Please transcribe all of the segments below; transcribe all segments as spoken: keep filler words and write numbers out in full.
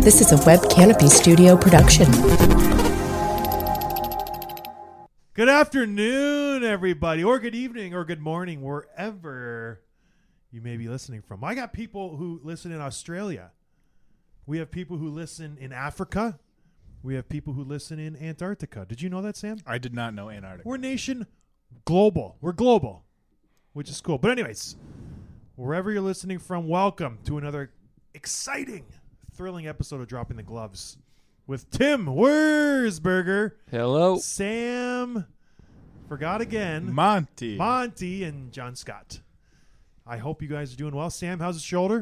This is a Web Canopy Studio production. Good afternoon, everybody, or good evening, or good morning, wherever you may be listening from. I got people who listen in Australia. We have people who listen in Africa. We have people who listen in Antarctica. Did you know that, Sam? I did not know Antarctica. We're nation global. We're global, which is cool. But anyways, wherever you're listening from, welcome to another exciting, thrilling episode of Dropping the Gloves with Tim Wurzberger. Hello. Sam, forgot again. Monty. Monty and John Scott. I hope you guys are doing well. Sam, how's the shoulder?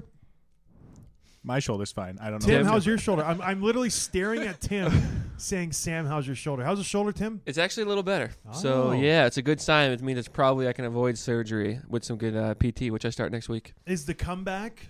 My shoulder's fine. I don't know. Tim, how's your shoulder? I'm I'm literally staring at Tim saying, Sam, how's your shoulder? How's the shoulder, Tim? It's actually a little better. Oh. So, yeah, it's a good sign. It means it's probably I can avoid surgery with some good uh, P T, which I start next week. Is the comeback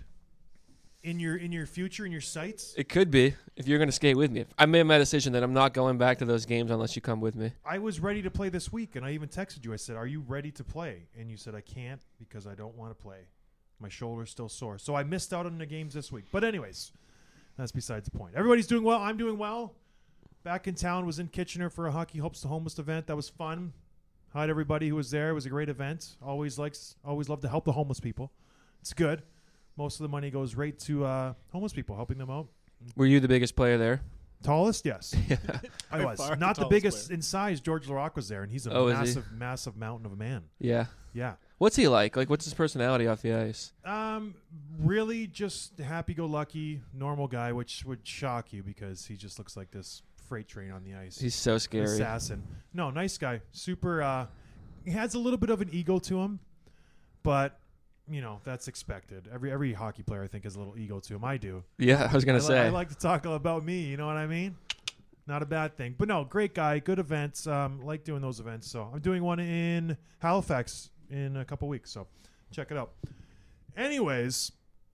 in your in your future, in your sights? It could be if you're going to skate with me. I made my decision that I'm not going back to those games unless you come with me. I was ready to play this week, and I even texted you. I said, are you ready to play? And you said, I can't because I don't want to play. My shoulder's still sore. So I missed out on the games this week. But anyways, that's besides the point. Everybody's doing well. I'm doing well. Back in town, was in Kitchener for a Hockey Hopes the Homeless event. That was fun. Hi to everybody who was there. It was a great event. Always likes, always love to help the homeless people. It's good. Most of the money goes right to uh, homeless people, helping them out. Were you the biggest player there? Tallest, yes. I By was. far Not the the biggest tallest player. in size. George Laroque was there, and he's a Oh, is he? massive, massive mountain of a man. Yeah. Yeah. What's he like? Like, what's his personality off the ice? Um, really just happy-go-lucky, normal guy, which would shock you because he just looks like this freight train on the ice. He's so scary. Assassin. No, nice guy. Super. Uh, he has a little bit of an ego to him, but you know that's expected. Every every hockey player, I think, has a little ego to him. I do. Yeah, I was going I to li- say. I like to talk about me. You know what I mean? Not a bad thing. But no, great guy. Good events. Um, like doing those events. So I'm doing one in Halifax in a couple weeks. So check it out. Anyways,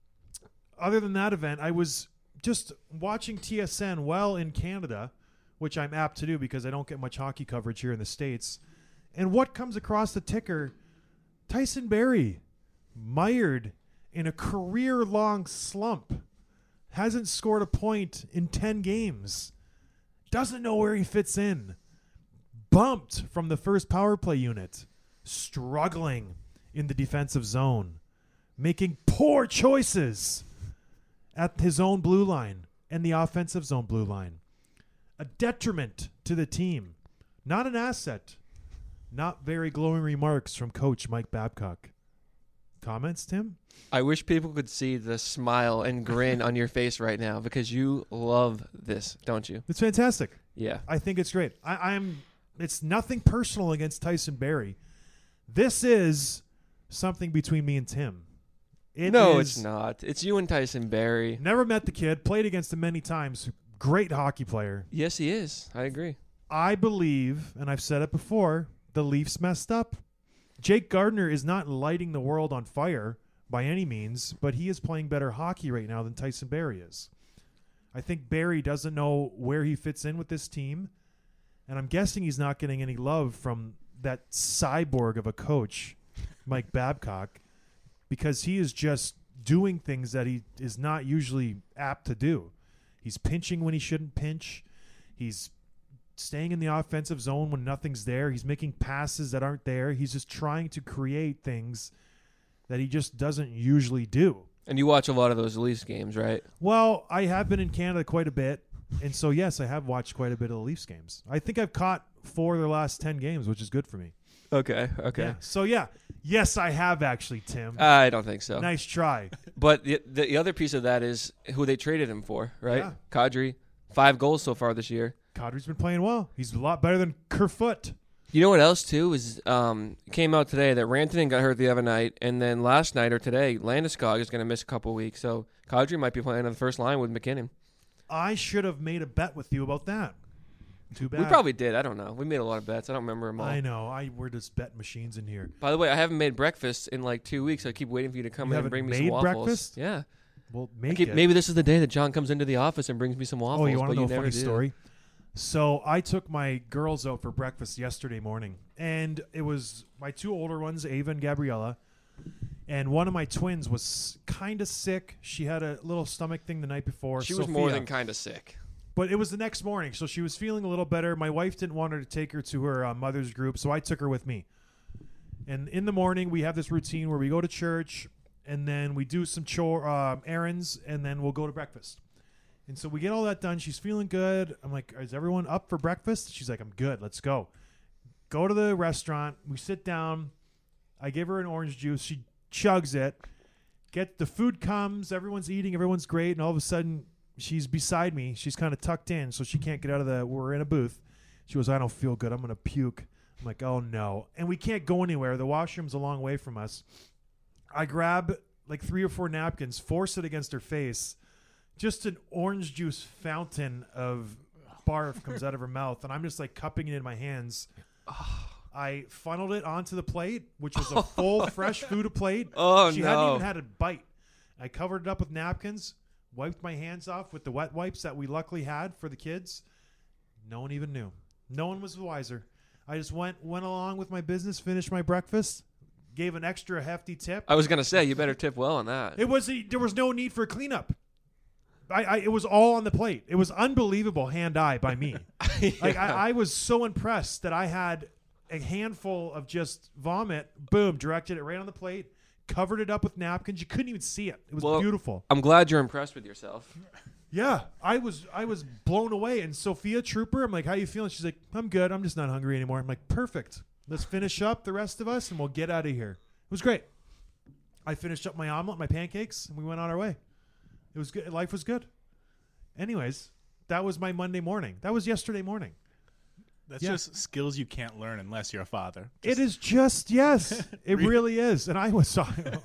other than that event, I was just watching T S N while in Canada, which I'm apt to do because I don't get much hockey coverage here in the States. And what comes across the ticker? Tyson Barrie, mired in a career-long slump. Hasn't scored a point in ten games. Doesn't know where he fits in. Bumped from the first power play unit. Struggling in the defensive zone. Making poor choices at his own blue line and the offensive zone blue line. A detriment to the team. Not an asset. Not very glowing remarks from Coach Mike Babcock. Comments, Tim? I wish people could see the smile and grin on your face right now because you love this, don't you? It's fantastic. Yeah. I think it's great. I, I'm. It's nothing personal against Tyson Barrie. This is something between me and Tim. It no, is, it's not. It's you and Tyson Barrie. Never met the kid. Played against him many times. Great hockey player. Yes, he is. I agree. I believe, and I've said it before, the Leafs messed up. Jake Gardiner is not lighting the world on fire by any means, but he is playing better hockey right now than Tyson Barrie is. I think Barrie doesn't know where he fits in with this team, and I'm guessing he's not getting any love from that cyborg of a coach, Mike Babcock, because he is just doing things that he is not usually apt to do. He's pinching when he shouldn't pinch. He's staying in the offensive zone when nothing's there. He's making passes that aren't there. He's just trying to create things that he just doesn't usually do. And you watch a lot of those Leafs games, right? Well, I have been in Canada quite a bit, and so, yes, I have watched quite a bit of the Leafs games. I think I've caught four of their last ten games, which is good for me. Okay, okay. Yeah. So, yeah. Yes, I have actually, Tim. I don't think so. Nice try. But the, the other piece of that is who they traded him for, right? Yeah. Kadri, five goals so far this year. Kadri's been playing well. He's a lot better than Kerfoot. You know what else, too, is um, came out today that Rantanen got hurt the other night, and then last night or today, Landeskog is going to miss a couple weeks. So Kadri might be playing on the first line with McKinnon. I should have made a bet with you about that. Too bad. We probably did. I don't know. We made a lot of bets. I don't remember them all. I know. I We're just bet machines in here. By the way, I haven't made breakfast in like two weeks. I keep waiting for you to come You in and haven't bring me made some waffles. breakfast? Yeah. Well, I make keep, it. maybe this is the day that John comes into the office and brings me some waffles. Oh, you want but to know a never funny do. story? So I took my girls out for breakfast yesterday morning, and it was my two older ones, Ava and Gabriella, And one of my twins was kind of sick. She had a little stomach thing the night before. She was Sophia. more than kind of sick. But it was the next morning, so she was feeling a little better. My wife didn't want her to take her to her uh, mother's group, so I took her with me. And in the morning, we have this routine where we go to church, and then we do some chore um, errands, and then we'll go to breakfast. And so we get all that done. She's feeling good. I'm like, is everyone up for breakfast? She's like, I'm good. Let's go. Go to the restaurant. We sit down. I give her an orange juice. She chugs it. Get the food comes. Everyone's eating. Everyone's great. And all of a sudden, she's beside me. She's kind of tucked in, so she can't get out of the. We're in a booth. She goes, I don't feel good. I'm gonna puke. I'm like, oh no. And we can't go anywhere. The washroom's a long way from us. I grab like three or four napkins, force it against her face. Just an orange juice fountain of barf comes out of her mouth, and I'm just like cupping it in my hands. I funneled it onto the plate, which was a full fresh food plate. Oh, she no. hadn't even had a bite. I covered it up with napkins, wiped my hands off with the wet wipes that we luckily had for the kids. No one even knew. No one was wiser. I just went went along with my business, finished my breakfast, gave an extra hefty tip. I was gonna say you better tip well on that. It was there was no need for cleanup. I, I it was all on the plate. It was unbelievable hand-eye by me. Yeah. Like I, I was so impressed that I had a handful of just vomit. Boom, directed it right on the plate, covered it up with napkins. You couldn't even see it. It was Well, beautiful. I'm glad you're impressed with yourself. Yeah, I was I was blown away. And Sophia Trooper, I'm like, how you feeling? She's like, I'm good. I'm just not hungry anymore. I'm like, perfect. Let's finish up the rest of us, and we'll get out of here. It was great. I finished up my omelet, my pancakes, and we went on our way. It was good. Life was good. Anyways, that was my Monday morning. That was yesterday morning. That's Yeah. just skills you can't learn unless you're a father. It is just, yes, it Re- really is. And I was,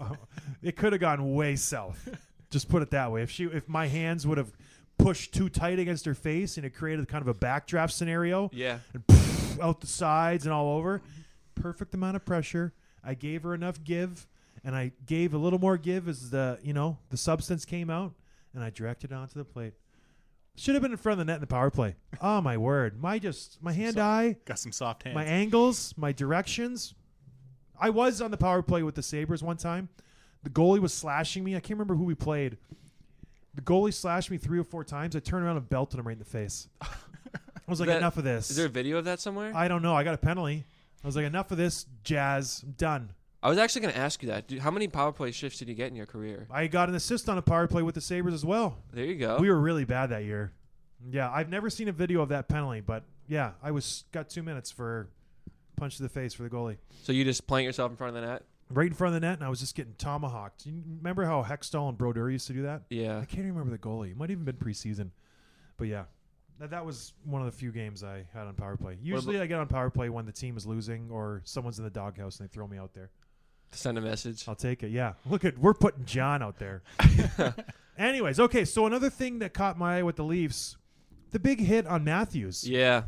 it could have gone way south. Just put it that way. If she, if my hands would have pushed too tight against her face and it created kind of a backdraft scenario, Yeah. and poof, out the sides and all over, perfect amount of pressure. I gave her enough give, and I gave a little more give as the, you know, the substance came out, and I directed it onto the plate. Should have been in front of the net in the power play. Oh my word! My just my hand eye, Got some soft hands. my angles, my directions. I was on the power play with the Sabres one time. The goalie was slashing me. I can't remember who we played. The goalie slashed me three or four times. I turned around and belted him right in the face. I was like, That- enough of this. Is there a video of that somewhere? I, I don't know. I got a penalty. I was like, enough of this, Jazz. I'm done. was actually going to ask you that. Dude, how many power play shifts did you get in your career? I got an assist on a power play with the Sabres as well. There you go. We were really bad that year. Yeah, I've never seen a video of that penalty, but yeah, I was got two minutes for punch to the face for the goalie. So you just plant yourself in front of the net? Right in front of the net, and I was just getting tomahawked. You remember how Hextall and Brodeur used to do that? Yeah. I can't even remember the goalie. It might have even been preseason. But yeah, that, that was one of the few games I had on power play. Usually I get on power play when the team is losing or someone's in the doghouse and they throw me out there. To send a message. I'll take it. Yeah. Look at we're putting John out there. Anyways, okay. So another thing that caught my eye with the Leafs, the big hit on Matthews, Yeah.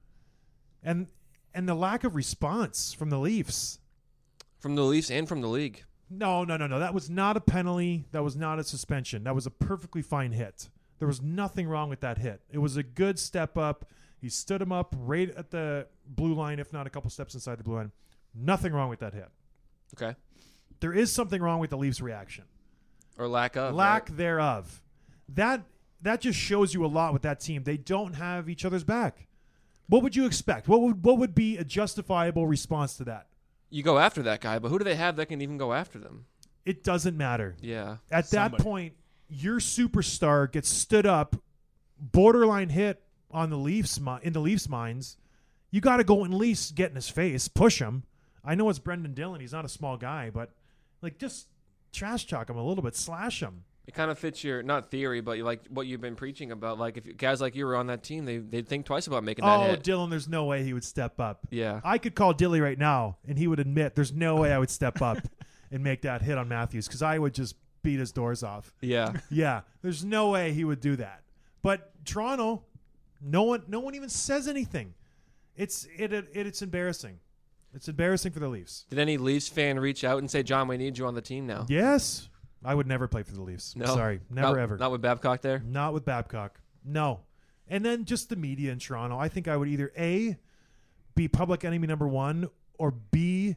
and and the lack of response from the Leafs. From the Leafs and from the league. No, no, no, no. That was not a penalty. That was not a suspension. That was a perfectly fine hit. There was nothing wrong with that hit. It was a good step up. He stood him up right at the blue line, if not a couple steps inside the blue line. Nothing wrong with that hit. Okay. There is something wrong with the Leafs' reaction. Or lack of. Lack right? thereof. That that just shows you a lot with that team. They don't have each other's back. What would you expect? What would what would be a justifiable response to that? You go after that guy, but who do they have that can even go after them? It doesn't matter. Yeah. At that Somebody. point, your superstar gets stood up, borderline hit on the Leafs mi- in the Leafs' minds. You got to go and at least get in his face, push him. I know it's Brendan Dillon; he's not a small guy, but like just trash talk him a little bit, slash him. It kind of fits your, not theory, but you like what you've been preaching about. Like if guys like you were on that team, they, they'd think twice about making that Oh, hit. Dillon, there's no way he would step up. Yeah. I could call Dilly right now, and he would admit there's no way I would step up and make that hit on Matthews because I would just beat his doors off. Yeah. Yeah, there's no way he would do that. But Toronto, no one, no one even says anything. It's it, it it's embarrassing. It's embarrassing for the Leafs. Did any Leafs fan reach out and say, John, we need you on the team now? Yes, I would never play for the Leafs. No. Sorry, never Not- ever. Not with Babcock there? Not with Babcock. No. And then just the media in Toronto. I think I would either A, be public enemy number one, or B,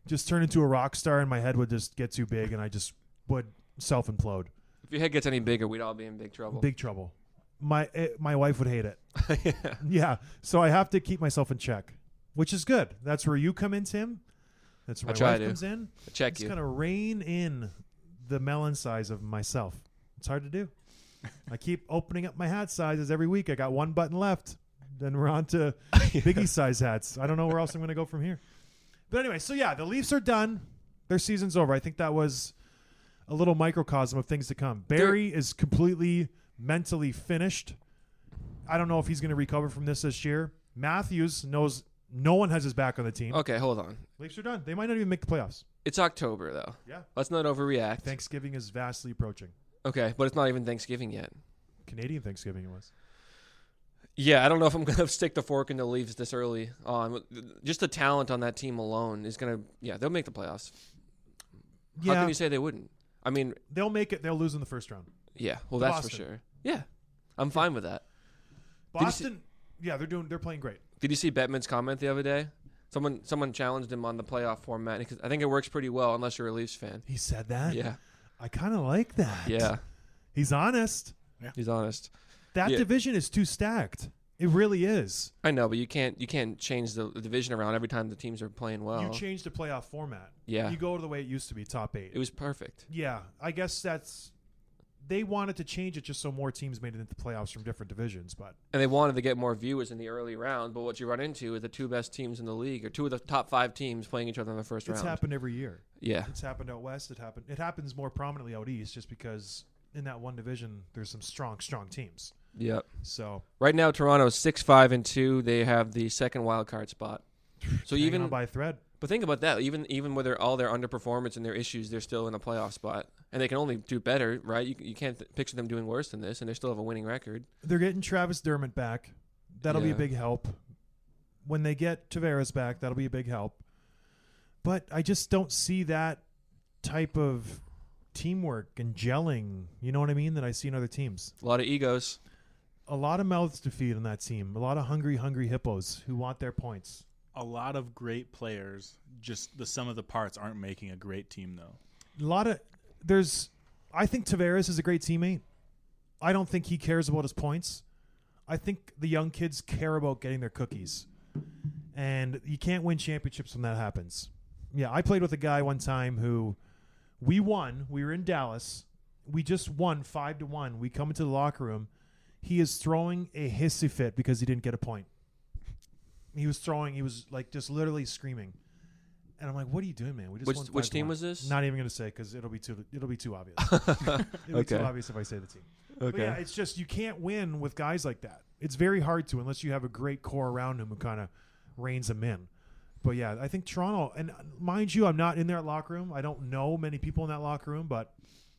just turn into a rock star, and my head would just get too big, and I just would self implode. If your head gets any bigger, we'd all be in big trouble. Big trouble. My eh, my wife would hate it. yeah. Yeah, so I have to keep myself in check, which is good. That's where you come in, Tim. That's where I my try wife to. comes in. Check Just you. kind of rein in the melon size of myself. It's hard to do. I keep opening up my hat sizes every week. I got one button left. Then we're on to Biggie size hats. I don't know where else I'm going to go from here. But anyway, so yeah, the Leafs are done. Their season's over. I think that was a little microcosm of things to come. Barry They're- is completely mentally finished. I don't know if he's going to recover from this this year. Matthews knows no one has his back on the team. Okay, hold on. Leafs are done. They might not even make the playoffs. It's October, though. Yeah. Let's not overreact. Thanksgiving is vastly approaching. Okay, but it's not even Thanksgiving yet. Canadian Thanksgiving it was. Yeah, I don't know if I'm going to stick the fork in the Leafs this early on. Just the talent on that team alone is going to, yeah, they'll make the playoffs. Yeah. How can you say they wouldn't? I mean, They'll make it. They'll lose in the first round. yeah, well, To that's Boston. for sure. Yeah, I'm fine with that. you see- Boston, yeah, they're doing. They're playing great. Did you see Bettman's comment the other day? Someone someone challenged him on the playoff format. Because I think it works pretty well unless you're a Leafs fan. He said that. Yeah, I kind of like that. yeah, He's honest. he's honest. That Yeah. division is too stacked. It really is. I know, but you can't you can't change the, the division around every time the teams are playing well. You changed the playoff format. Yeah. You go to the way it used to be, top eight. It was perfect. Yeah, I guess that's. They wanted to change it just so more teams made it into playoffs from different divisions, but And they wanted to get more viewers in the early round, but what you run into is the two best teams in the league, or two of the top five teams playing each other in the first it's round. happened every year. Yeah. It's happened out west. It happened. It happens more prominently out east, just because in that one division there's some strong, strong teams. Yep. So Right now, Toronto's six, five, and two. They have the second wild card spot. So hanging even, on by a thread. but think about that. Even even with their, all their underperformance and their issues, they're still in a playoff spot, and they can only do better, right? You you can't th- picture them doing worse than this, and they still have a winning record. They're getting Travis Dermott back. That'll be Yeah. a big help. When they get Tavares back, that'll be a big help. But I just don't see that type of teamwork and gelling, you know what I mean, that I see in other teams. A lot of egos. A lot of mouths to feed on that team. A lot of hungry, hungry hippos who want their points. A lot of great players, just the sum of the parts aren't making a great team, though. A lot of there's I think Tavares is a great teammate. I don't think he cares about his points. I think the young kids care about getting their cookies. And you can't win championships when that happens. Yeah, I played with a guy one time who we won. We were in Dallas. We just won five to one. We come into the locker room. He is throwing a hissy fit because he didn't get a point. He was throwing. He was like just literally screaming. And I'm like, "What are you doing, man? We just Which won which five to team one." was this? Not even going to say because it'll be too it'll be too obvious. it'll be Okay. too obvious if I say the team. Okay. But yeah, it's just you can't win with guys like that. It's very hard to unless you have a great core around him who kind of reins them in. But yeah, I think Toronto, and mind you, I'm not in their locker room. I don't know many people in that locker room, but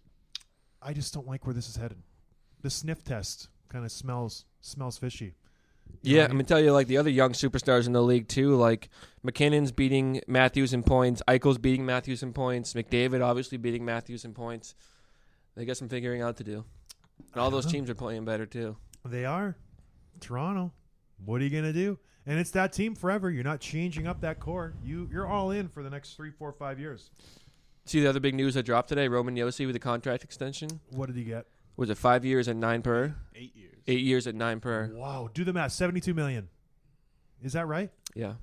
I just don't like where this is headed. The sniff test kind of smells smells fishy. You know Yeah, what I I'm gonna tell you, like the other young superstars in the league too. Like McKinnon's beating Matthews in points, Eichel's beating Matthews in points, McDavid obviously beating Matthews in points. They got some figuring out to do, and all I don't those know. teams are playing better too. They are. Toronto. What are you going to do? And it's that team forever. You're not changing up that core. You, you're all in for the next three, four, five years. See the other big news that dropped today: Roman Josi with a contract extension. What did he get? Was it five years at nine per? Eight years. Eight years at nine per. Wow. Do the math. seventy-two million. Is that right? Yeah.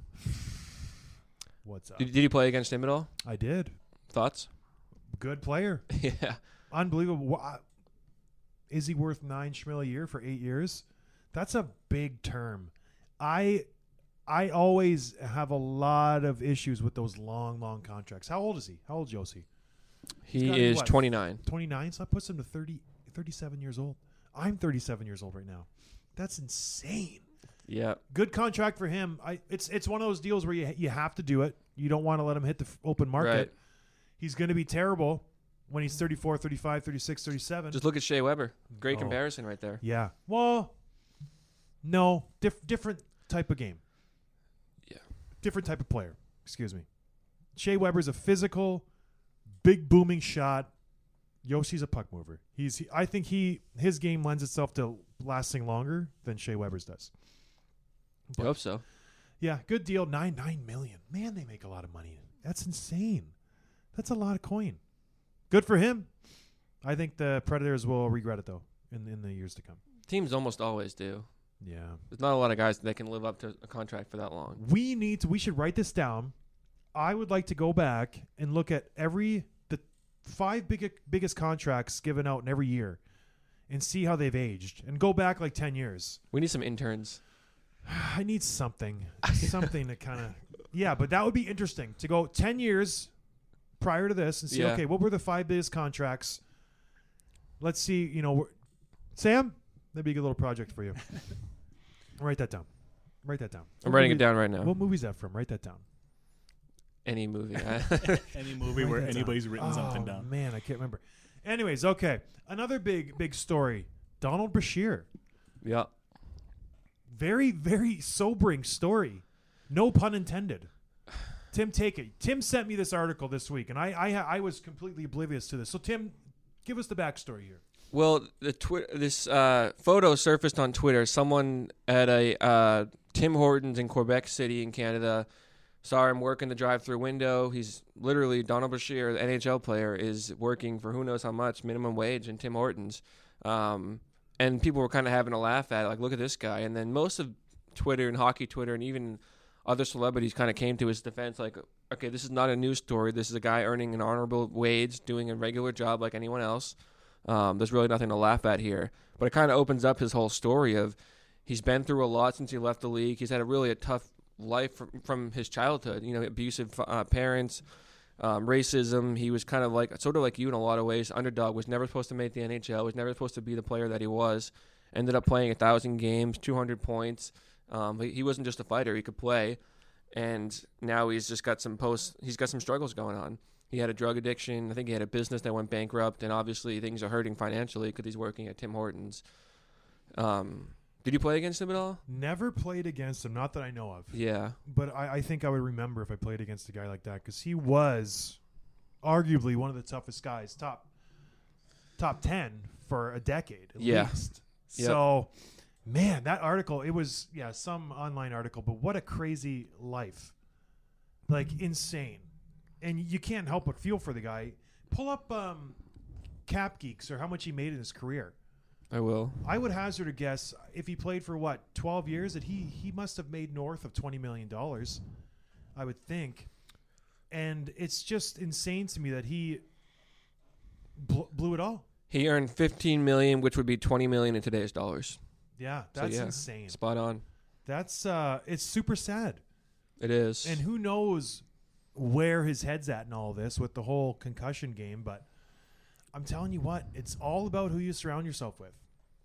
What's up? Did, did you play against him at all? I did. Thoughts? Good player. yeah. Unbelievable. Wha- Is he worth nine schmil a year for eight years? That's a big term. I I always have a lot of issues with those long, long contracts. How old is he? How old is Josi? He gotta be is what? twenty-nine. twenty-nine, so that puts him to thirty, thirty-seven years old. I'm thirty-seven years old right now. That's insane. Yeah. Good contract for him. I it's it's one of those deals where you you have to do it. You don't want to let him hit the f- open market. Right. He's going to be terrible when he's thirty-four, thirty-five, thirty-six, thirty-seven. Just look at Shea Weber. Great Oh. comparison right there. Yeah. Well, no, diff- different type of game. Yeah. Different type of player. Excuse me. Shea Weber's a physical, big booming shot. Yoshi's a puck mover. He's. He, I think he his game lends itself to lasting longer than Shea Weber's does. I hope so. Yeah, good deal. Nine nine million. Man, they make a lot of money That's insane. That's a lot of coin. Good for him. I think the Predators will regret it, though, in in the years to come. Teams almost always do. Yeah. There's not a lot of guys that can live up to a contract for that long. We need to, we should write this down. I would like to go back and look at every, the five big, biggest contracts given out in every year and see how they've aged and go back like ten years. We need some interns. I need something, something to kind of, yeah, but that would be interesting to go ten years prior to this and see, Yeah. okay, what were the five biggest contracts? Let's see, you know, we're, Sam, that'd be a good little project for you. Write that down. Write that down. I'm What writing movie- it down right now. What movie is that from? Write that down. Any movie. Any movie Write where that down. anybody's written something Oh, down. man, I can't remember. Anyways, okay. Another big, big story. Donald Brashear. Yeah. Very, very sobering story. No pun intended. Tim, take it. Tim sent me this article this week, and I, I, I was completely oblivious to this. So, Tim, give us the backstory here. Well, the twi- this uh, photo surfaced on Twitter. Someone at a uh, Tim Hortons in Quebec City in Canada saw him working the drive-through window. He's literally, Donald Brashear, the N H L player, is working for who knows how much, minimum wage in Tim Hortons. Um, and people were kind of having a laugh at it, like, look at this guy. And then most of Twitter and hockey Twitter and even other celebrities kind of came to his defense, like, okay, this is not a news story. This is a guy earning an honorable wage, doing a regular job like anyone else. Um, there's really nothing to laugh at here. But it kind of opens up his whole story of he's been through a lot since he left the league. He's had a really a tough life from, from his childhood, you know, abusive uh, parents, um, racism. He was kind of like, sort of like you in a lot of ways, underdog, was never supposed to make the N H L, was never supposed to be the player that he was, ended up playing one thousand games, two hundred points. Um, he, he wasn't just a fighter, he could play. And now he's just got some post, he's got some struggles going on. He had a drug addiction. I think he had a business that went bankrupt, and obviously things are hurting financially because he's working at Tim Hortons. Um, did you play against him at all? Never played against him, not that I know of. Yeah. But I, I think I would remember if I played against a guy like that because he was arguably one of the toughest guys, top top ten for a decade at Yeah. least. Yep. So, man, that article, it was, yeah, some online article, but what a crazy life. Like, insane. And you can't help but feel for the guy. Pull up um, Cap Geeks or how much he made in his career. I will. I would hazard a guess if he played for what twelve years that he he must have made north of twenty million dollars, I would think, and it's just insane to me that he bl- blew it all. He earned fifteen million dollars, which would be twenty million dollars in today's dollars. Yeah, So, that's yeah, insane. Spot on. That's uh, it's super sad, It is. and who knows where his head's at in all this with the whole concussion game. But I'm telling you what, it's all about who you surround yourself with.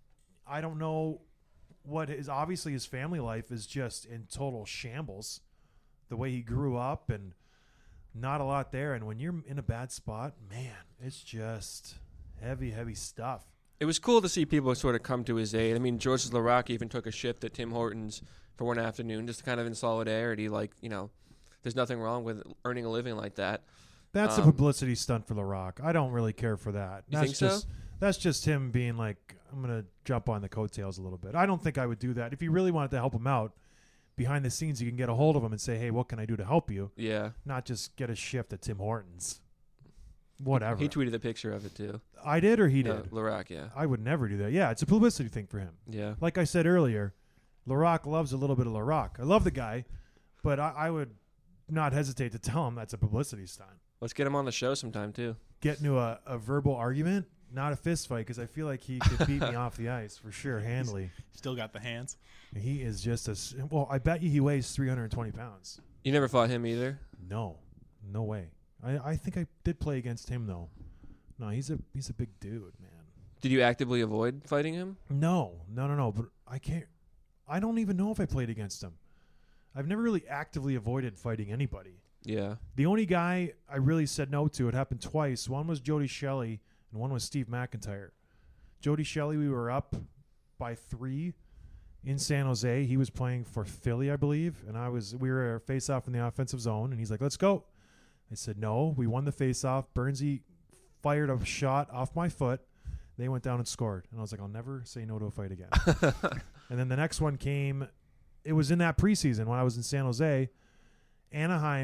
I don't know what is obviously his family life is just in total shambles. The way he grew up and not a lot there. And when you're in a bad spot, man, it's just heavy, heavy stuff. It was cool to see people sort of come to his aid. I mean, George Laraque even took a shift at Tim Hortons for one afternoon, just kind of in solidarity. Like, you know, there's nothing wrong with earning a living like that. That's Um, a publicity stunt for The Rock. I don't really care for that. You that's think so? just that's just him being like, I'm gonna jump on the coattails a little bit. I don't think I would do that. If you really wanted to help him out behind the scenes, you can get a hold of him and say, hey, what can I do to help you? Yeah. Not just get a shift at Tim Hortons. Whatever. He tweeted a picture of it, too. I did or he No, did? Laraque, yeah. I would never do that. Yeah, it's a publicity thing for him. Yeah. Like I said earlier, LaRock loves a little bit of LaRock. I love the guy, but I, I would not hesitate to tell him that's a publicity stunt. Let's get him on the show sometime, too. Get into a, a verbal argument, not a fist fight, because I feel like he could beat me off the ice for sure, handily. Still got the hands. He is just a s- well. I bet you he weighs three hundred twenty pounds. You never fought him either? No, no way. I, I think I did play against him though. No, he's a he's a big dude, man. Did you actively avoid fighting him? No, no, no, no. But I can't. I don't even know if I played against him. I've never really actively avoided fighting anybody. Yeah. The only guy I really said no to, it happened twice. One was Jody Shelley, and one was Steve McIntyre. Jody Shelley, we were up by three in San Jose. He was playing for Philly, I believe, and I was. We were face off in the offensive zone, and he's like, "Let's go." I said, "No." We won the face off. Burnsy fired a shot off my foot. They went down and scored, and I was like, "I'll never say no to a fight again." And then the next one came. It was in that preseason when I was in San Jose. Anaheim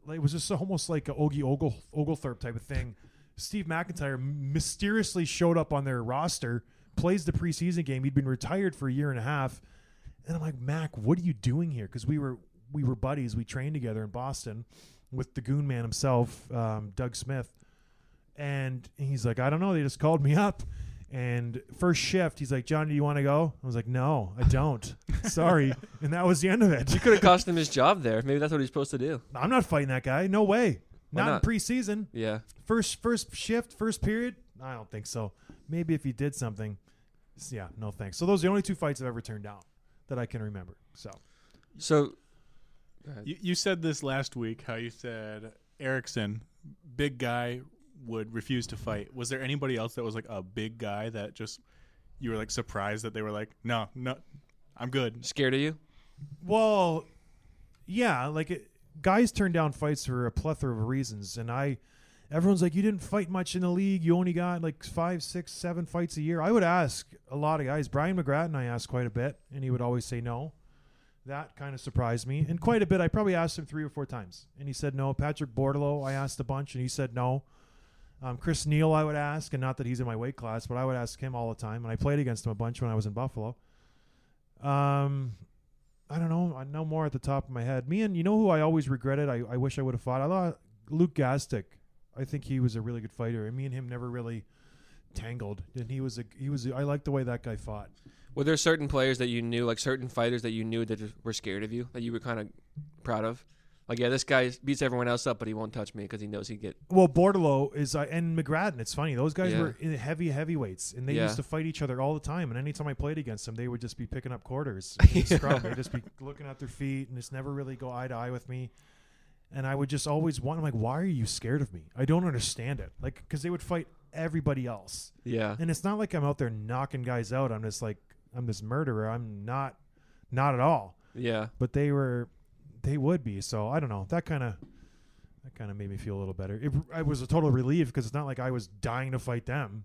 it was just almost like a Ogie Ogle, Oglethorpe type of thing. Steve McIntyre mysteriously showed up on their roster, plays the preseason game. He'd been retired for a year and a half. And I'm like, Mac, what are you doing here? Because we were we were buddies. We trained together in Boston with the Goon Man himself, um, Doug Smith. And he's like, I don't know. They just called me up. And first shift, he's like, Johnny, do you want to go? I was like, no, I don't. Sorry. And that was the end of it. You could have cost him his job there. Maybe that's what he's supposed to do. I'm not fighting that guy. No way. Why Not, not? in preseason. Yeah. First first shift, first period? I don't think so. Maybe if he did something. Yeah, no thanks. So those are the only two fights I've ever turned down that I can remember. So So, You, you said this last week, how you said Erickson, big guy, would refuse to fight. Was there anybody else that was like a big guy that just you were like surprised that they were like, no, no, I'm good? scared of you? Well, yeah, like it, guys turn down fights for a plethora of reasons, and I, everyone's like, you didn't fight much in the league. You only got like five, six, seven fights a year. I would ask a lot of guys. Brian McGrattan, I asked quite a bit, and he would always say no. That kind of surprised me, and quite a bit. I probably asked him three or four times, and he said no. Patrick Bordelot, I asked a bunch, and he said no. Um, Chris Neal, I would ask, and not that he's in my weight class, but I would ask him all the time, and I played against him a bunch when I was in Buffalo. Um, I don't know. I know more at the top of my head. Me and you know who I always regretted. I, I wish I would have fought. I thought Luke Gastick. I think he was a really good fighter, and me and him never really tangled. And he was a he was. A, I liked the way that guy fought. Were there certain players that you knew, like certain fighters that you knew that were scared of you, that you were kind of proud of? Like, yeah, this guy beats everyone else up, but he won't touch me because he knows he'd get... Well, Bordelot is uh, and McGrattan. It's funny; those guys Yeah. were in heavy heavyweights, and they Yeah. used to fight each other all the time. And anytime I played against them, they would just be picking up quarters. In the scrum. They'd just be looking at their feet and just never really go eye to eye with me. And I would just always want. I'm like, why are you scared of me? I don't understand it. Like, because they would fight everybody else, Yeah. and it's not like I'm out there knocking guys out. I'm just like, I'm this murderer. I'm not, not at all. Yeah. But they were. They would be. So I don't know. That kind of that kind of made me feel a little better. It, I was a total relief because it's not like I was dying to fight them,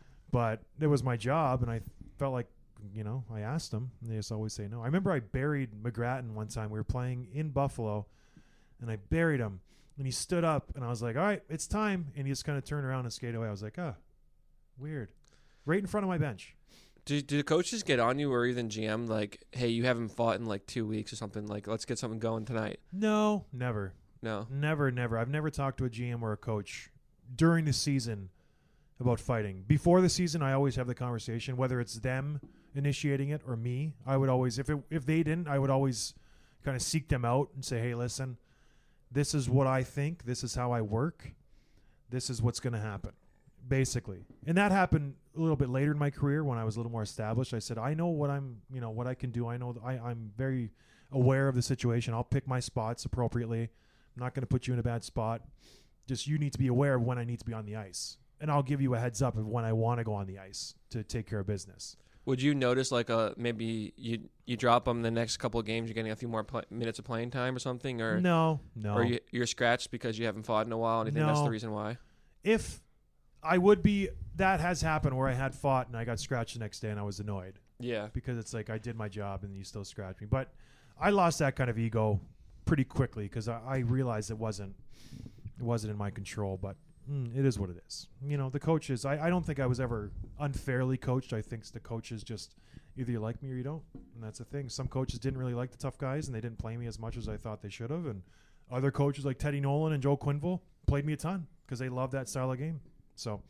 but it was my job, and I felt like, you know, I asked them, and they just always say no. I remember I buried McGrattan one time. We were playing in Buffalo, and I buried him, and he stood up, and I was like, all right, it's time, and he just kind of turned around and skated away. I was like, ah, weird, right in front of my bench. Do, do the coaches get on you or even G M like, hey, you haven't fought in like two weeks or something? Like, let's get something going tonight. No, never. No. Never, never. I've never talked to a G M or a coach during the season about fighting. Before the season, I always have the conversation, whether it's them initiating it or me. I would always, if it, if they didn't, I would always kind of seek them out and say, hey, listen, this is what I think. This is how I work. This is what's going to happen, basically. And that happened a little bit later in my career when I was a little more established. I said, I know what I'm, you know, what I can do. I know that I, I'm very aware of the situation. I'll pick my spots appropriately. I'm not going to put you in a bad spot. Just you need to be aware of when I need to be on the ice. And I'll give you a heads up of when I want to go on the ice to take care of business. Would you notice like a maybe you you drop them the next couple of games, you're getting a few more play, minutes of playing time or something, or No, no. or you, you're scratched because you haven't fought in a while, and you think that's No. the reason why? If I would be, that has happened where I had fought and I got scratched the next day and I was annoyed Yeah. because it's like I did my job and you still scratched me. But I lost that kind of ego pretty quickly because I, I realized it wasn't it wasn't in my control. But mm, it is what it is. You know, the coaches. I, I don't think I was ever unfairly coached. I think the coaches just either you like me or you don't, and that's the thing. Some coaches didn't really like the tough guys and they didn't play me as much as I thought they should have, and other coaches like Teddy Nolan and Joe Quinville played me a ton because they love that style of game. So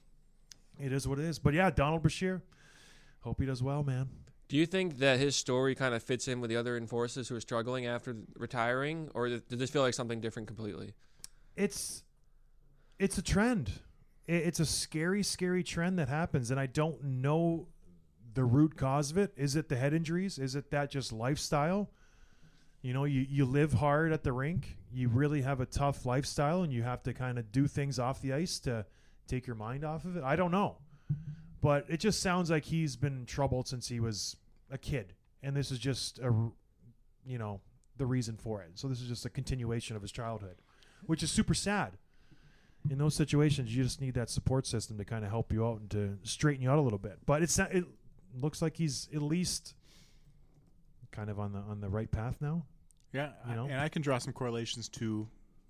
it is what it is. But yeah, Donald Bashir, hope he does well, man. Do you think that his story kind of fits in with the other enforcers who are struggling after retiring, or did this feel like something different completely? It's it's a trend. It, it's a scary, scary trend that happens, and I don't know the root cause of it. Is it the head injuries? Is it that just lifestyle? You know, you, you live hard at the rink. You really have a tough lifestyle, and you have to kind of do things off the ice to take your mind off of it. I don't know. But it just sounds like he's been troubled since he was a kid. And this is just, a, you know, the reason for it. So this is just a continuation of his childhood, which is super sad. In those situations, you just need that support system to kind of help you out and to straighten you out a little bit. But it's not, it looks like he's at least kind of on the on the right path now. Yeah, You know? and I can draw some correlations to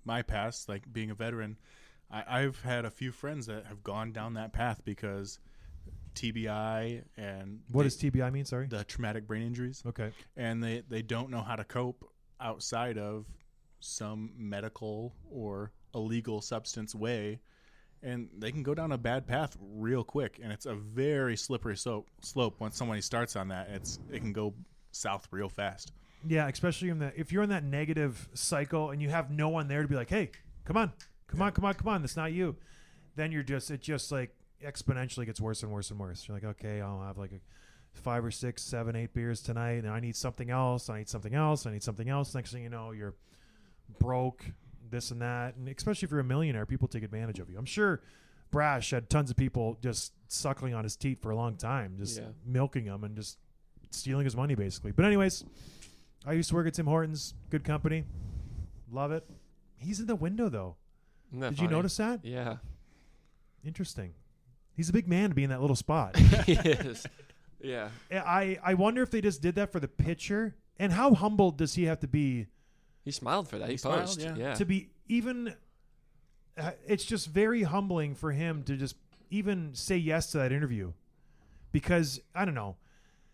my past, like being a veteran, I, I've had a few friends that have gone down that path because T B I and What they, does T B I mean? Sorry. the traumatic brain injuries, Okay. and they, they don't know how to cope outside of some medical or illegal substance way, and they can go down a bad path real quick, and it's a very slippery slope. Slope once somebody starts on that, it's it can go south real fast. Yeah, especially in the if you're in that negative cycle and you have no one there to be like, hey, come on, come on, come on, come on, that's not you. Then you're just it just like exponentially gets worse and worse and worse. You're like, okay, I'll have like a five or six, seven, eight beers tonight, and I need something else. I need something else. I need something else. Next thing you know, you're broke, this and that, and especially if you're a millionaire, people take advantage of you. I'm sure Brash had tons of people just suckling on his teeth for a long time, just Yeah. milking him and just stealing his money, basically. But anyways, I used to work at Tim Hortons. Good company. Love it. He's in the window, though. Isn't that Did you funny? notice that? Yeah. Interesting. He's a big man to be in that little spot. He is. Yeah. I, I wonder if they just did that for the pitcher. And how humbled does he have to be He smiled for that. He, He smiled, posed. yeah. Yeah. to be even uh, it's just very humbling for him to just even say yes to that interview, because I don't know,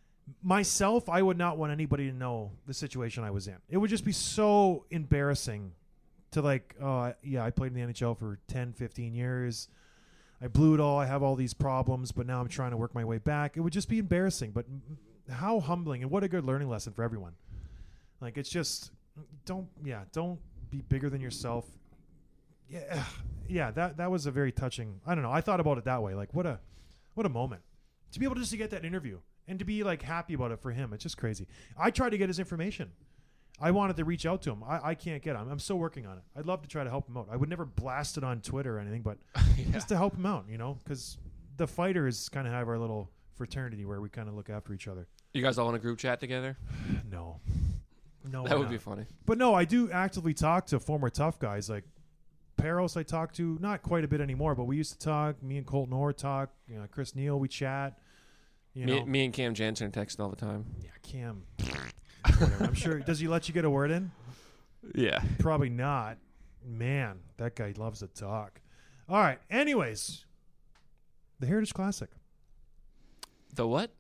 myself, I would not want anybody to know the situation I was in. It would just be so embarrassing to like, oh yeah, I played in the N H L for ten, fifteen years, I blew it all, I have all these problems, but now I'm trying to work my way back. It would just be embarrassing. But how humbling, and what a good learning lesson for everyone. Like, it's just don't yeah don't be bigger than yourself. Yeah yeah that that was a very touching. I don't know, I thought about it that way. Like, what a what a moment to be able just to get that interview and to be like happy about it for him. It's just crazy. I tried to get his information. I wanted to reach out to him. I, I can't get him. I'm still working on it. I'd love to try to help him out. I would never blast it on Twitter or anything, but Yeah. just to help him out, you know, because the fighters kind of have our little fraternity where we kind of look after each other. You guys all in a group chat together? No. No, That we're would not. be funny. But no, I do actively talk to former tough guys like Peros. I talk to not quite a bit anymore, but we used to talk. Me and Colton Orr talk. You know, Chris Neal, we chat. You Me, know, me and Cam Jansen text all the time. yeah, Cam. Whatever. I'm sure. Does he let you get a word in? Yeah. Probably not. Man, that guy loves to talk. All right. Anyways, the Heritage Classic. The what?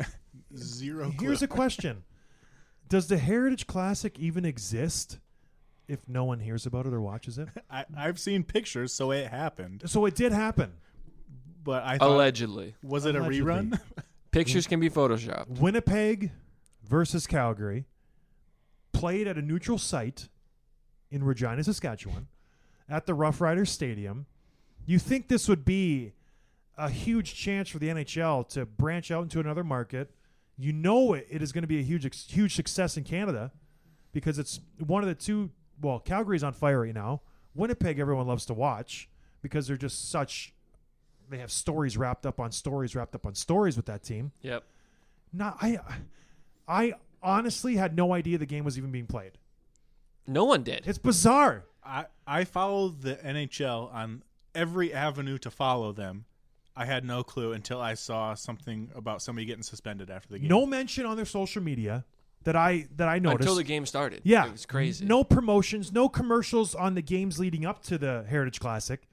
Zero clue. Here's a question: does the Heritage Classic even exist if no one hears about it or watches it? I, I've seen pictures, so it happened. So it did happen. But I thought, Allegedly. was it a Allegedly. rerun? Pictures can be photoshopped. Winnipeg versus Calgary, played at a neutral site in Regina, Saskatchewan, at the Rough Riders Stadium. You think this would be a huge chance for the N H L to branch out into another market? You know it, it is going to be a huge, ex- huge success in Canada because it's one of the two. Well, Calgary's on fire right now. Winnipeg, everyone loves to watch because they're just such. They have stories wrapped up on stories wrapped up on stories with that team. Yep. Not I. I honestly had no idea the game was even being played. No one did. It's bizarre. I, I follow the N H L on every avenue to follow them. I had no clue until I saw something about somebody getting suspended after the game. No mention on their social media that I that I noticed. Until the game started. Yeah, It was crazy. No promotions, no commercials on the games leading up to the Heritage Classic.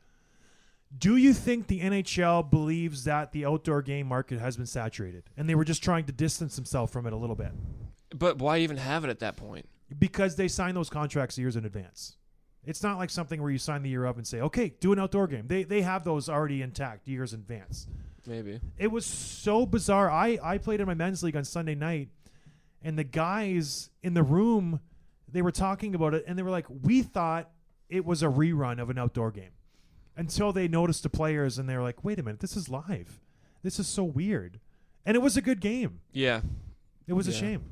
Do you think the N H L believes that the outdoor game market has been saturated and they were just trying to distance themselves from it a little bit? But why even have it at that point? Because they sign those contracts years in advance. It's not like something where you sign the year up and say, okay, do an outdoor game. They they have those already intact years in advance. Maybe. It was so bizarre. I, I played in my men's league on Sunday night, and the guys in the room, they were talking about it, and they were like, we thought it was a rerun of an outdoor game. Until they noticed the players, and they were like, wait a minute, this is live. This is so weird. And it was a good game. Yeah. It was a Yeah. shame.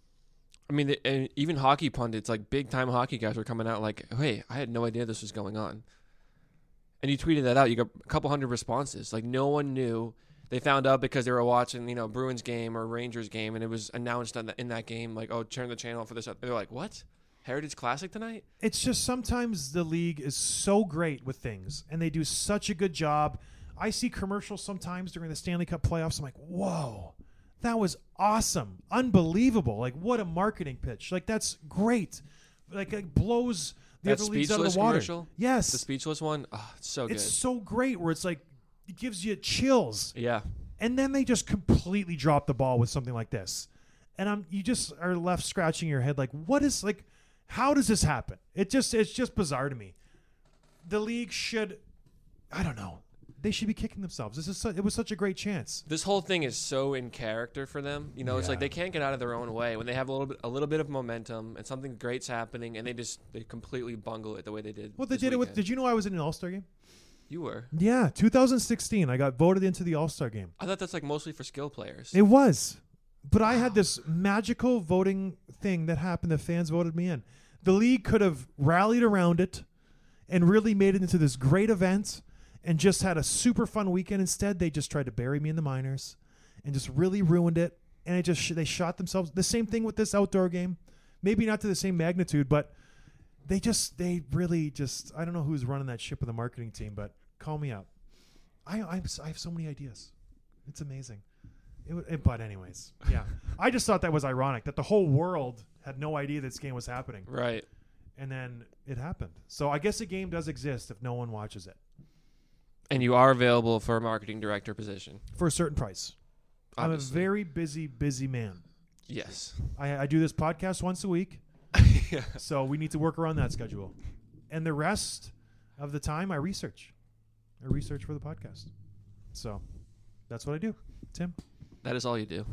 I mean, the, and even hockey pundits, like big-time hockey guys, were coming out like, hey, I had no idea this was going on. And you tweeted that out. You got a couple hundred responses. Like, no one knew. They found out because they were watching, you know, Bruins game or Rangers game, and it was announced on the, in that game, like, oh, turn the channel for this. They're like, what? Heritage Classic tonight? It's just sometimes the league is so great with things, and they do such a good job. I see commercials sometimes during the Stanley Cup playoffs. I'm like, whoa, that was awesome. Unbelievable. Like, what a marketing pitch. Like, that's great. Like, it blows the That other leagues out of Speechless the water. commercial? Yes, The Speechless one? Oh, it's so good. it's so great where it's like it gives you chills, yeah. and then they just completely drop the ball with something like this, and I'm you just are left scratching your head like, what is like, how does this happen? It just it's just bizarre to me. The league should, I don't know. They should be kicking themselves. This is su- it was such a great chance. This whole thing is so in character for them. You know, it's like Yeah. they can't get out of their own way when they have a little bit, a little bit of momentum and something great's happening, and they just they completely bungle it the way they did. Well, they this did it with. weekend. Did you know I was in an All Star game? You were. Yeah, two thousand sixteen. I got voted into the All Star game. I thought that's like mostly for skill players. It was, but I had this magical voting thing that happened. The fans voted me in. The league could have rallied around it and really made it into this great event and just had a super fun weekend. Instead, they just tried to bury me in the minors and just really ruined it. And it just sh- they shot themselves. The same thing with this outdoor game, maybe not to the same magnitude, but they just they really just I don't know who's running that ship of the marketing team, but call me out. I I'm, s- I have so many ideas. It's amazing. It, w- it, but anyways, yeah, I just thought that was ironic that the whole world had no idea this game was happening, Right. and then it happened. So I guess a game does exist if no one watches it And you are available for a marketing director position. for a certain price. Obviously. I'm a very busy, busy man. Yes. I, I do this podcast once a week, yeah. so we need to work around that schedule. And the rest of the time, I research. I research for the podcast. So that's what I do. Tim? That is all you do.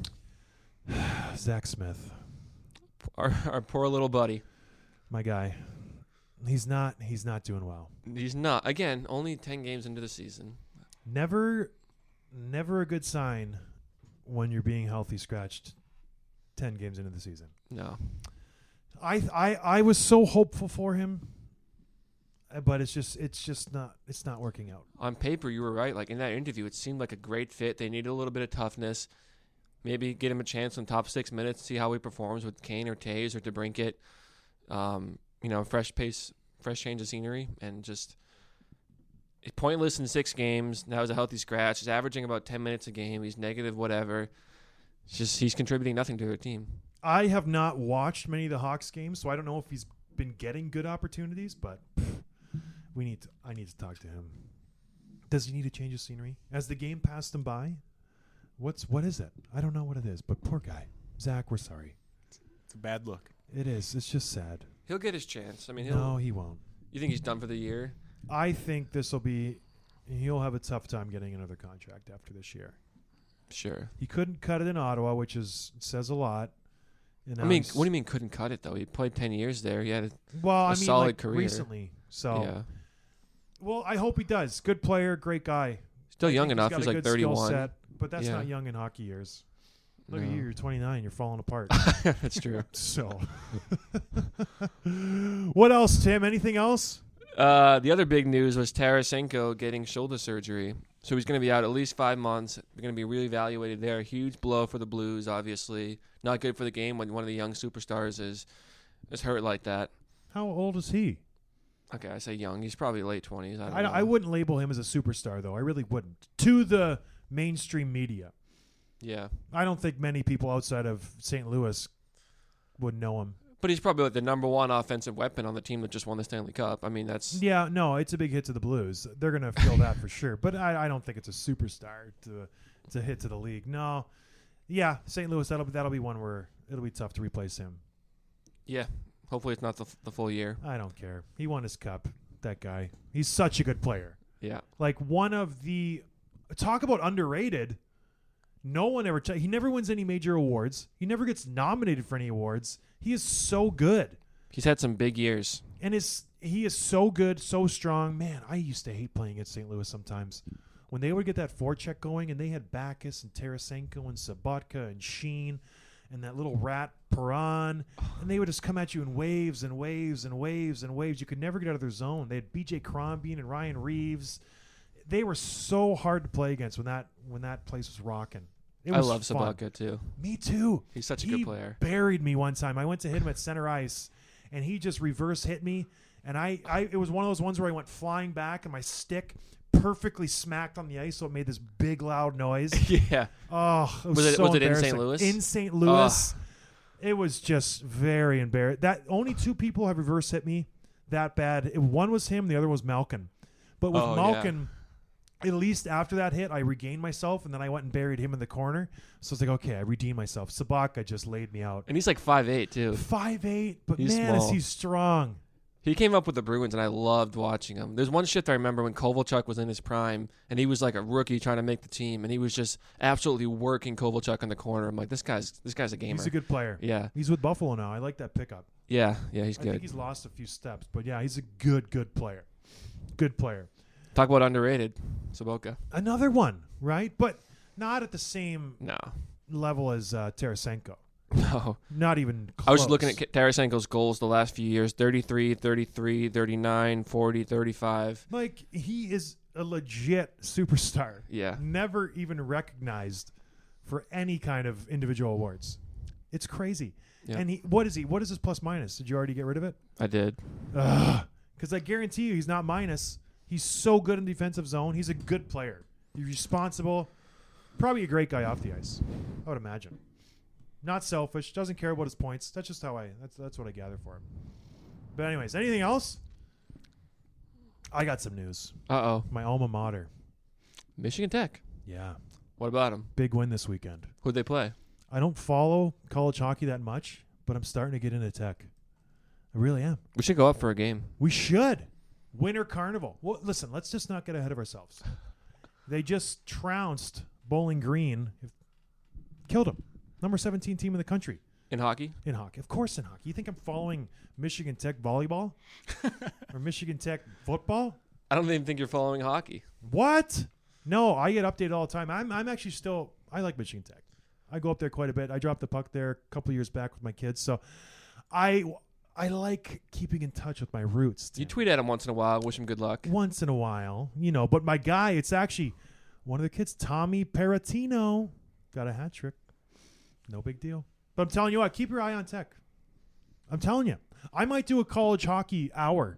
Zach Smith, Our our poor little buddy. my guy. He's not. He's not doing well. He's not. Again, only ten games into the season. Never, never a good sign when you're being healthy scratched ten games into the season. No. I I I was so hopeful for him, uh, but it's just it's just not it's not working out. On paper, you were right. Like in that interview, it seemed like a great fit. They needed a little bit of toughness. Maybe get him a chance in top six minutes, see how he performs with Kane or Tays or DeBrincat. Um, you know, fresh pace, fresh change of scenery, and just it's pointless in six games. Now he's a healthy scratch. He's averaging about ten minutes a game. He's negative, whatever. It's just he's contributing nothing to their team. I have not watched many of the Hawks games, so I don't know if he's been getting good opportunities. But pff, we need to, I need to talk to him. Does he need a change of scenery? As the game passed him by, what's what is it? I don't know what it is. But poor guy, Zach. We're sorry. It's a bad look. It is. It's just sad. He'll get his chance. I mean, he'll, No, he won't. you think he's done for the year? I think this will be. He'll have a tough time getting another contract after this year. Sure. He couldn't cut it in Ottawa, which is says a lot. And I now mean, he's- what do you mean couldn't cut it, though? He played ten years there. He had a, well, I a mean, solid like career. recently. So, yeah. well, I hope he does. Good player, great guy. Still I young think enough. got He's a like good skill thirty-one. set, but that's Yeah. not young in hockey years. Look at No. you. You're twenty-nine. You're falling apart. That's true. So, what else, Tim? Anything else? Uh, the other big news was Tarasenko getting shoulder surgery. So he's going to be out at least five months. They're going to be reevaluated there. Huge blow for the Blues, obviously. Not good for the game when one of the young superstars is is hurt like that. How old is he? Okay, I say young. He's probably late twenties. I don't I, know. I wouldn't label him as a superstar, though. I really wouldn't. To the mainstream media, Yeah. I don't think many people outside of Saint Louis would know him. But he's probably like the number one offensive weapon on the team that just won the Stanley Cup. I mean, that's... Yeah, no, it's a big hit to the Blues. They're going to feel that for sure. But I, I don't think it's a superstar to to hit to the league. No, yeah, Saint Louis. That'll that'll be one where it'll be tough to replace him. Yeah. Hopefully it's not the, the full year. I don't care. He won his cup. That guy. He's such a good player. Yeah. Like one of the talk about underrated. No one ever. T- he never wins any major awards. He never gets nominated for any awards. He is so good. He's had some big years. And is he is so good, so strong. Man, I used to hate playing against Saint Louis sometimes. When they would get that forecheck going and they had Backus and Tarasenko and Sabatka and Sheen and that little rat Perron, and they would just come at you in waves and waves and waves and waves. You could never get out of their zone. They had B J Crombie and Ryan Reeves. They were so hard to play against when that when that place was rocking. It I was love fun. Sabatka, too. Me too. He's such a He good player. buried me one time. I went to hit him at center ice, and he just reverse hit me. And I, I, it was one of those ones where I went flying back, and my stick perfectly smacked on the ice, so it made this big loud noise. yeah. Oh, it was, Was it- so was it in Saint embarrassing. Louis? In Saint Louis, it was just very embarrassing. That only two people have reverse hit me. that bad. It- One was him, the other was Malkin. But with Oh, Malkin, at least after that hit, I regained myself, and then I went and buried him in the corner. So it's like, okay, I redeemed myself. Sabaka just laid me out. And he's like five eight too. five eight, but He's man, is small. he strong. He came up with the Bruins, and I loved watching him. There's one shift I remember when Kovalchuk was in his prime, and he was like a rookie trying to make the team, and he was just absolutely working Kovalchuk in the corner. I'm like, this guy's this guy's a gamer. He's a good player. Yeah, He's with Buffalo now. I like that pickup. yeah, yeah. He's I think good. he's lost a few steps, but yeah, he's a good, good player. Good player. Talk about underrated, Sobotka. Another one, right? But not at the same No, level as uh, Tarasenko. no. Not even close. I was just looking at K- Tarasenko's goals the last few years: thirty-three, thirty-three, thirty-nine, forty, thirty-five. Like, he is a legit superstar. Yeah. Never even recognized for any kind of individual awards. It's crazy. Yeah. And he, what is he? What is his plus minus? Did you already get rid of it? I did. Because I guarantee you he's not minus. He's so good in defensive zone. He's a good player. He's responsible. Probably a great guy off the ice, I would imagine. Not selfish. Doesn't care about his points. That's just how I. That's that's what I gather for him. But anyways, anything else? I got some news. Uh oh. My alma mater. Michigan Tech. Yeah, What about him? big win this weekend. Who'd they play? I don't follow college hockey that much, but I'm starting to get into Tech. I really am. We should go up for a game. We should. Winter Carnival. Well, listen, let's just not get ahead of ourselves. They just trounced Bowling Green. Killed them. Number seventeen team in the country In hockey? in hockey. Of course in hockey. You think I'm following Michigan Tech volleyball? Or Michigan Tech football? I don't even think you're following hockey. What? No, I get updated all the time. I'm, I'm actually still, I like Michigan Tech. I go up there quite a bit. I dropped the puck there a couple years back with my kids. So I... I like keeping in touch with my roots. You Tim. tweet at him once in a while, wish him good luck. Once in a while, you know. But my guy, it's actually one of the kids, Tommy Peratino, got a hat trick. No big deal. But I'm telling you what, keep your eye on Tech. I'm telling you. I might do a college hockey hour.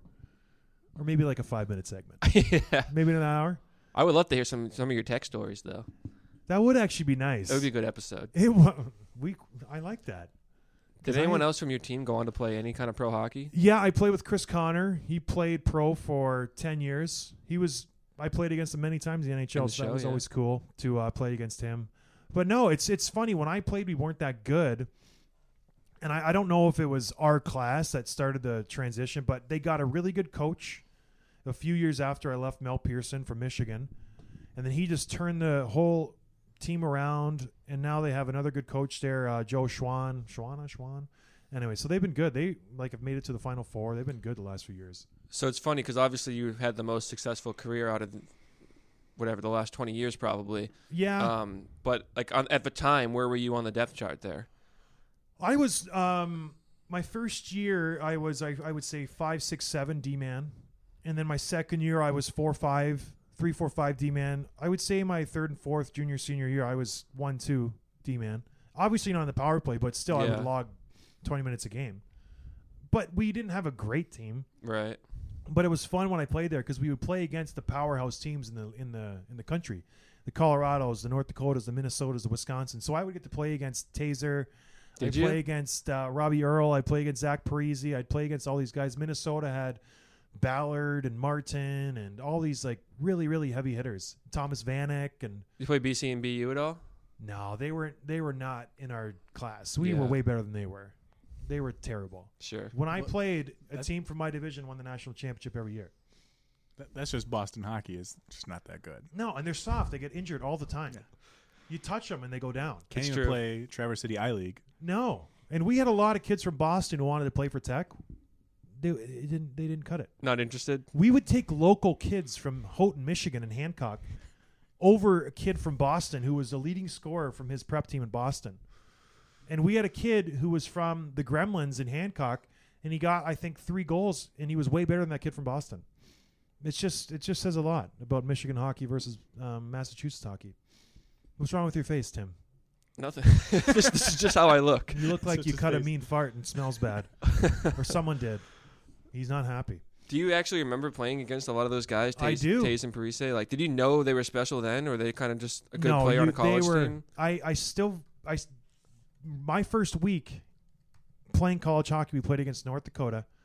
Or maybe like a five-minute segment. Yeah. Maybe an hour. I would love to hear some some of your tech stories, though. That would actually be nice. That would be a good episode. It wa- we, I like that. Did 'Cause anyone I- else from your team go on to play any kind of pro hockey? Yeah, I played with Chris Connor. He played pro for ten years. He was I played against him many times in the N H L, In the so show, that was yeah. always cool to uh, play against him. But no, it's it's funny. When I played, we weren't that good. And I, I don't know if it was our class that started the transition, but they got a really good coach a few years after I left Mel Pearson from Michigan. And then he just turned the whole team around, and now they have another good coach there, uh, Joe Schwan. Schwana? Schwan? Anyway, so they've been good. They like have made it to the Final Four. They've been good the last few years. So it's funny because obviously you had the most successful career out of the, whatever the last twenty years probably. Yeah. Um, but like on, at the time, where were you on the depth chart there? I was um my first year I was I, I would say five, six, seven D man. And then my second year I was four five, three, four, five D man. I would say my third and fourth junior senior year I was one, two D man. Obviously not on the power play, but still I Yeah. would log twenty minutes a game. But we didn't have a great team. Right. But it was fun when I played there because we would play against the powerhouse teams in the in the in the country, the Colorados, the North Dakotas, the Minnesotas, the Wisconsin. So I would get to play against Taser. Did I'd you? play against uh, Robbie Earl. I'd play against Zach Parisi. I'd play against all these guys. Minnesota had Ballard and Martin and all these like really really heavy hitters. Thomas Vanek and You play B C and B U at all? no, they weren't. They were not in our class. We Yeah. were way better than they were. They were terrible. Sure. When I Well, played, a that's- team from my division won the national championship every year. That, that's just Boston hockey is just not that good. No, and they're soft. They get injured all the time. Yeah. You touch them and they go down. Can't It's even true. play Traverse City I League. No, and we had a lot of kids from Boston who wanted to play for Tech. They it didn't. They didn't cut it. Not interested? We would take local kids from Houghton, Michigan, and Hancock over a kid from Boston who was the leading scorer from his prep team in Boston. And we had a kid who was from the Gremlins in Hancock, and he got, I think, three goals, and he was way better than that kid from Boston. It's just, it just says a lot about Michigan hockey versus um, Massachusetts hockey. What's wrong with your face, Tim? Nothing. this, this is just how I look. You look like just you his cut a face. mean fart and smells bad, or someone did. He's not happy. Do you actually remember playing against a lot of those guys? I Taze, do. Taze and Parise? Like, did you know they were special then, or were they kind of just a good no, player on you- a college they were, team? I, I still, I, s- my first week playing college hockey, we played against North Dakota.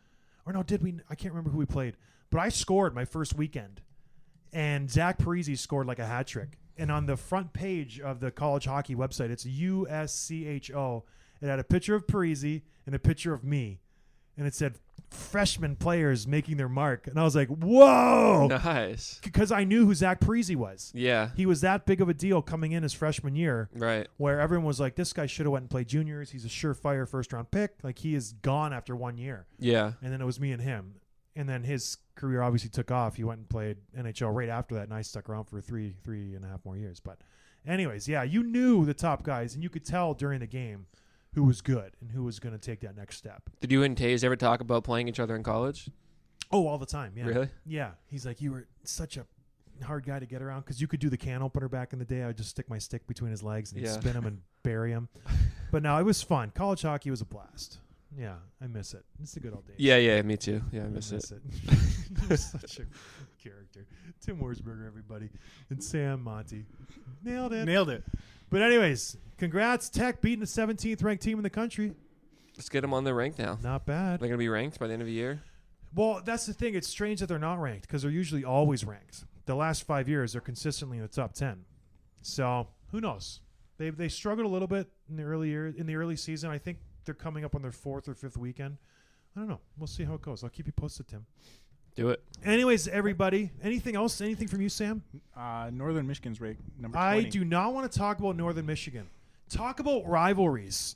Or no, did we? I can't remember who we played. But I scored my first weekend. And Zach Parisi scored like a hat trick. And on the front page of the college hockey website, it's U S C H O. It had a picture of Parisi and a picture of me. And it said, freshman players making their mark. And I was like, whoa! Nice. Because I knew who Zach Parisi was. Yeah. He was that big of a deal coming in his freshman year. Right. Where everyone was like, this guy should have went and played juniors. He's a surefire first-round pick. Like, he is gone after one year. Yeah. And then it was me and him. And then his career obviously took off. He went and played N H L right after that, and I stuck around for three, three and a half more years. But anyways, yeah, you knew the top guys, and you could tell during the game who was good and who was going to take that next step. Did you and Taze ever talk about playing each other in college? Oh, all the time, yeah. Really? Yeah. He's like, you were such a hard guy to get around because you could do the can opener back in the day. I would just stick my stick between his legs and Yeah. spin him and bury him. But no, it was fun. College hockey was a blast. Yeah, I miss it. It's the good old days. Yeah, yeah, me too. Yeah, I I miss, miss it. it. You're such a character. Tim Worsberger, everybody. And Sam Monty. Nailed it. Nailed it. But anyways, congrats, Tech beating the seventeenth ranked team in the country. Let's get them on the rank now. Not bad. They're going to be ranked by the end of the year. Well, that's the thing. It's strange that they're not ranked because they're usually always ranked. The last five years, they're consistently in the top ten. So who knows? They they struggled a little bit in the early year in the early season. I think they're coming up on their fourth or fifth weekend. I don't know. We'll see how it goes. I'll keep you posted, Tim. Do it. Anyways, everybody, anything else? Anything from you, Sam? Uh, Northern Michigan's rate number I twenty. do not want to talk about Northern Michigan. Talk about rivalries.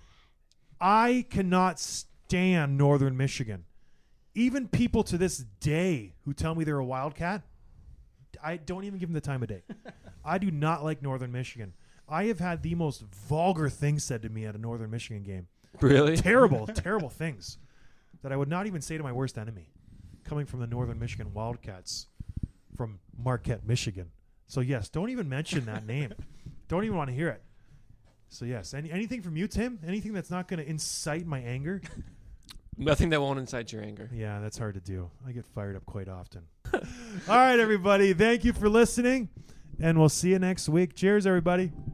I cannot stand Northern Michigan. Even people to this day who tell me they're a Wildcat, I don't even give them the time of day. I do not like Northern Michigan. I have had the most vulgar things said to me at a Northern Michigan game. Really? Terrible, terrible things that I would not even say to my worst enemy, coming from the Northern Michigan Wildcats from Marquette, Michigan. So, yes, don't even mention that name. Don't even want to hear it. So, yes, any, anything from you, Tim? Anything that's not going to incite my anger? Nothing that won't incite your anger. Yeah, that's hard to do. I get fired up quite often. All right, everybody. Thank you for listening, and we'll see you next week. Cheers, everybody.